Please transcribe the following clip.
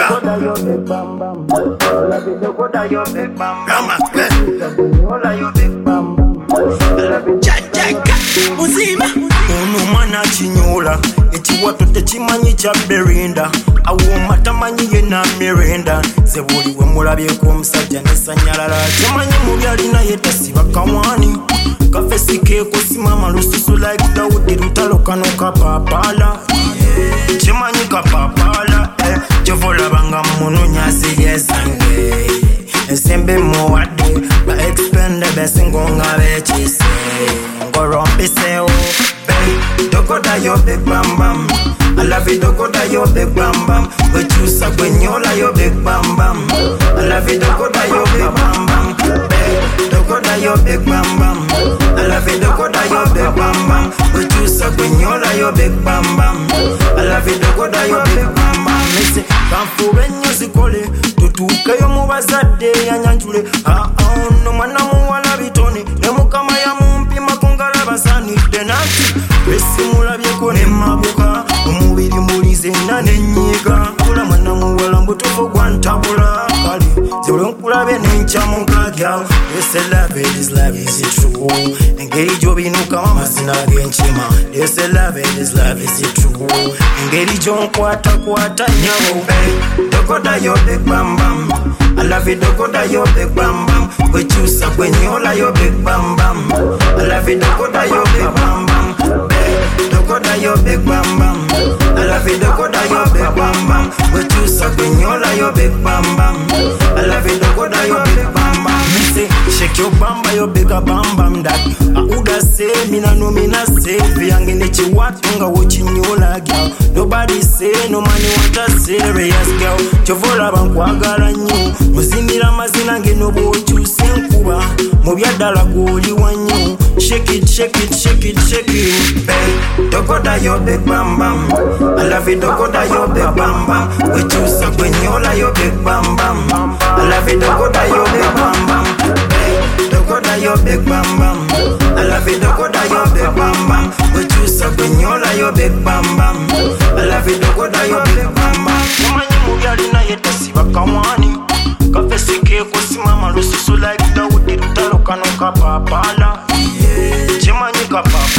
Muzima Unumana chinyola Echiwato techimanyi cha berinda Awoma tamanyi yena mirenda Zebuli we mulabye musajja nesanyalala Chimanyi mubyali na yetasiba kawani Kafesi keko simama lususu like Daudi lutalo kano kapapala Chimanyi kapapala Chovola banga mununya siyesange Esembe muwade Ba expende besingonga bechise Ngorompise o Dokoda yo big bam bam I love it dokoda yo big bam bam Wechusa kwenyola yo big bam bam I love it dokoda yo big bam bam Dokoda yo big bam bam I love it dokoda yo big bam bam Wechusa kwenyola yo big bam bam I love it dokoda yo big bam bam Mese kanfube nyozi kole Tutuke yo mubazade ya nyanjule no mana muwala bitone Nemukama ya mumpi makungala basani denati Besi mulabyeko ne mabuka Umubiri mulize na nenyiga Kula mwana muwala mbutufu kwa ntabula Kali zero nkulabe nenchamuka gyal They say love is it true Engeri jobinuka mamazina genchima They say love is it true Engeri jonkwata kwata nyawo Dokoda yo big bam bam I love it dokoda yo big bam bam Wechusa kwenyola yo big bam bam I love it dokoda yo big bam bam Dokoda yo big bam bam I love it dokoda yo big bam bam Wechusa kwenyola yo big bam bam I love it dokoda yo big bam bam Me say shake your bamba yo big bam bam that Auda say mina no mina say Viyange nechi watunga wochinyola girl Nobody say no money want a serious girl Chovola bankwagala nyo Muzinira mazina ngeno bochuse nkuba Mubyadala goli wanyo Shake it, shake it, shake it, shake it Dokoda yo big bam bam I love it dokoda yo big bam bam Wechusa kwenyola yo big bam bam I love it dokoda yo big bam bam Dokoda yo big bam bam I love it dokoda yo big bam bam Wechusa kwenyola yo big bam bam I love it dokoda yo big bam bam Chimanyi mubyali na yetasiba kawani Kafesi keko simama lususu like Daudi lutalo kano kapapala Chimanyi kapapala